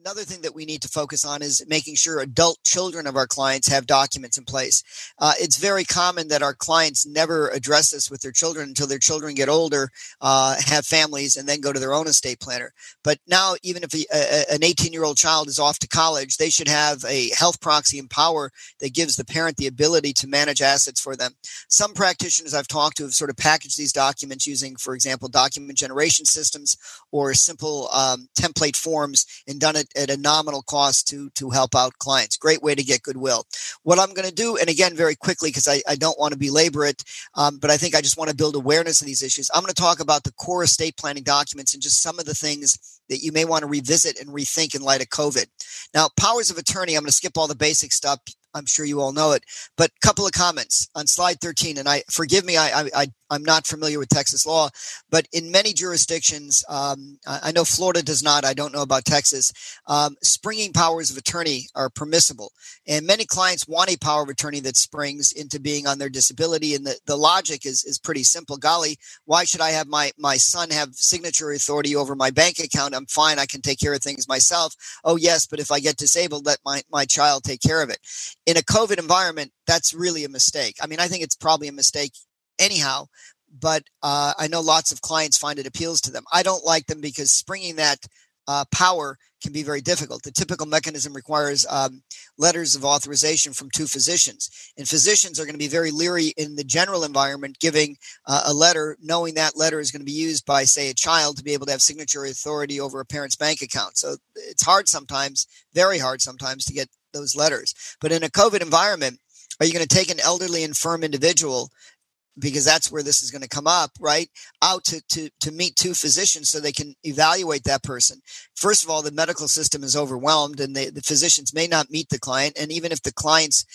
Another thing that we need to focus on is making sure adult children of our clients have documents in place. It's very common that our clients never address this with their children until their children get older, have families, and then go to their own estate planner. But now, even if an 18-year-old child is off to college, they should have a health proxy in power that gives the parent the ability to manage assets for them. Some practitioners I've talked to have sort of packaged these documents using, for example, document generation systems or simple template forms and done it at a nominal cost to help out clients. Great way to get goodwill. What I'm going to do, and again, very quickly, because I don't want to belabor it, but I think I just want to build awareness of these issues. I'm going to talk about the core estate planning documents and just some of the things that you may want to revisit and rethink in light of COVID. Now, powers of attorney, I'm going to skip all the basic stuff. I'm sure you all know it, but a couple of comments on slide 13. And forgive me, I'm not familiar with Texas law, but in many jurisdictions, I know Florida does not. I don't know about Texas. Springing powers of attorney are permissible, and many clients want a power of attorney that springs into being on their disability. And the logic is pretty simple. Golly, why should I have my son have signature authority over my bank account? I'm fine. I can take care of things myself. Oh yes, but if I get disabled, let my child take care of it. In a COVID environment, that's really a mistake. I mean, I think it's probably a mistake anyhow, but I know lots of clients find it appeals to them. I don't like them because springing that power can be very difficult. The typical mechanism requires letters of authorization from two physicians, and physicians are going to be very leery in the general environment giving a letter, knowing that letter is going to be used by, say, a child to be able to have signature authority over a parent's bank account. So it's hard sometimes, very hard sometimes, to get those letters. But in a COVID environment, are you going to take an elderly infirm individual, because that's where this is going to come up, right, out to meet two physicians so they can evaluate that person? First of all, the medical system is overwhelmed, and the physicians may not meet the client. And even if the clients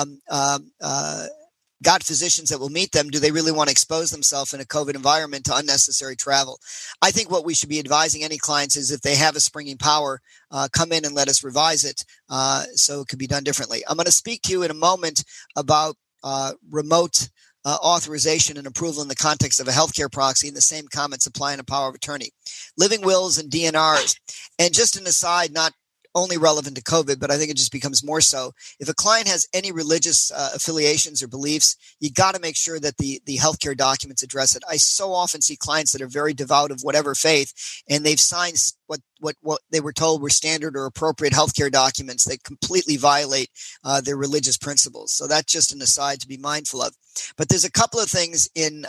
got physicians that will meet them, do they really want to expose themselves in a COVID environment to unnecessary travel? I think what we should be advising any clients is, if they have a springing power, come in and let us revise it so it could be done differently. I'm going to speak to you in a moment about remote authorization and approval in the context of a healthcare proxy, and the same comments apply in a power of attorney. Living wills and DNRs. And just an aside, not only relevant to COVID, but I think it just becomes more so. If a client has any religious affiliations or beliefs, you got to make sure that the healthcare documents address it. I so often see clients that are very devout of whatever faith, and they've signed what they were told were standard or appropriate healthcare documents that completely violate their religious principles. So that's just an aside to be mindful of. But there's a couple of things in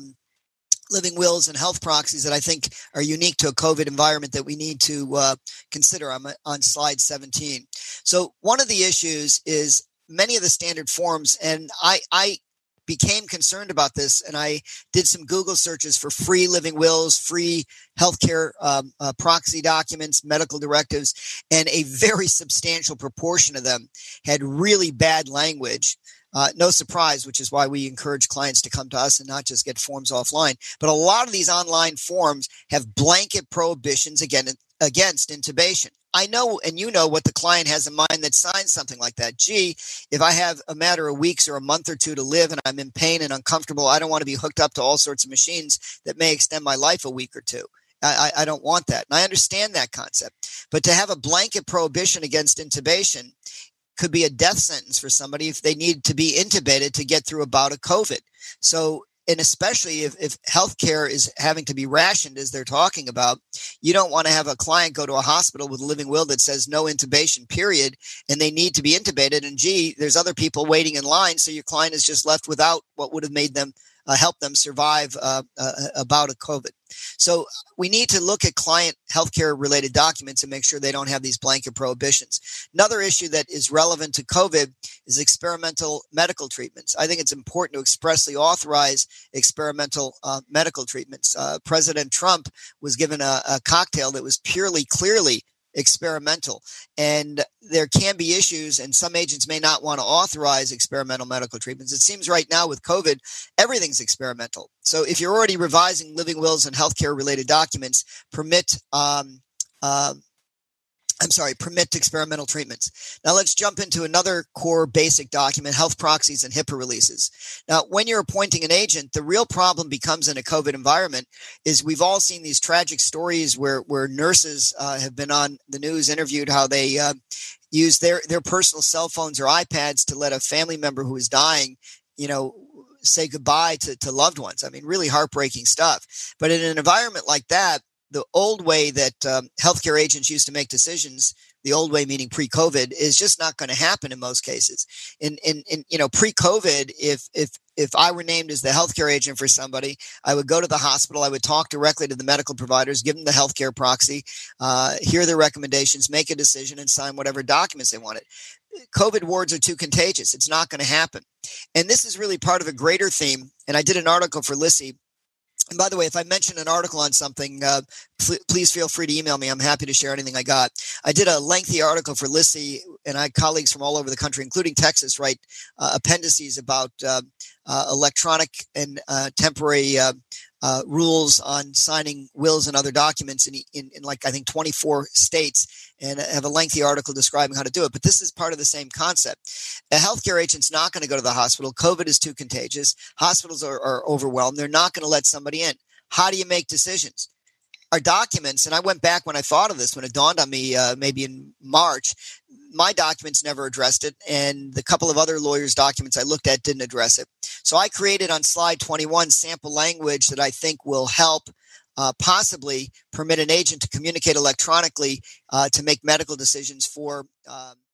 living wills and health proxies that I think are unique to a COVID environment that we need to consider. I'm on slide 17. So one of the issues is many of the standard forms, and I became concerned about this, and I did some Google searches for free living wills, free healthcare proxy documents, medical directives, and a very substantial proportion of them had really bad language. No surprise, which is why we encourage clients to come to us and not just get forms offline. But a lot of these online forms have blanket prohibitions against intubation. I know, and you know what the client has in mind that signs something like that. Gee, if I have a matter of weeks or a month or two to live and I'm in pain and uncomfortable, I don't want to be hooked up to all sorts of machines that may extend my life a week or two. I don't want that. And I understand that concept. But to have a blanket prohibition against intubation could be a death sentence for somebody if they need to be intubated to get through a bout of COVID. So, and especially if healthcare is having to be rationed, as they're talking about, you don't want to have a client go to a hospital with a living will that says no intubation, period, and they need to be intubated. And gee, there's other people waiting in line, so your client is just left without what would have made them help them survive a bout of COVID. So we need to look at client healthcare related documents and make sure they don't have these blanket prohibitions. Another issue that is relevant to COVID is experimental medical treatments. I think it's important to expressly authorize experimental medical treatments. President Trump was given a cocktail that was clearly experimental, and there can be issues, and some agents may not want to authorize experimental medical treatments. It seems right now with COVID, everything's experimental. So if you're already revising living wills and healthcare related documents, permit permit experimental treatments. Now let's jump into another core basic document, health proxies and HIPAA releases. Now, when you're appointing an agent, the real problem becomes in a COVID environment is we've all seen these tragic stories where nurses have been on the news, interviewed how they use their personal cell phones or iPads to let a family member who is dying, say goodbye to loved ones. I mean, really heartbreaking stuff. But in an environment like that, the old way that healthcare agents used to make decisions, the old way meaning pre-COVID, is just not going to happen in most cases. In pre-COVID, if I were named as the healthcare agent for somebody, I would go to the hospital, I would talk directly to the medical providers, give them the healthcare proxy, hear their recommendations, make a decision, and sign whatever documents they wanted. COVID wards are too contagious. It's not going to happen. And this is really part of a greater theme. And I did an article for Lissy. And by the way, if I mention an article on something, please feel free to email me. I'm happy to share anything I got. I did a lengthy article for Lissy, and I had colleagues from all over the country, including Texas, write appendices about electronic and temporary rules on signing wills and other documents in like, I think, 24 states, and I have a lengthy article describing how to do it. But this is part of the same concept. A healthcare agent's not going to go to the hospital. COVID is too contagious. Hospitals are overwhelmed. They're not going to let somebody in. How do you make decisions? Our documents, and I went back when I thought of this, when it dawned on me maybe in March, my documents never addressed it, and the couple of other lawyers' documents I looked at didn't address it. So I created on slide 21 sample language that I think will help possibly permit an agent to communicate electronically to make medical decisions for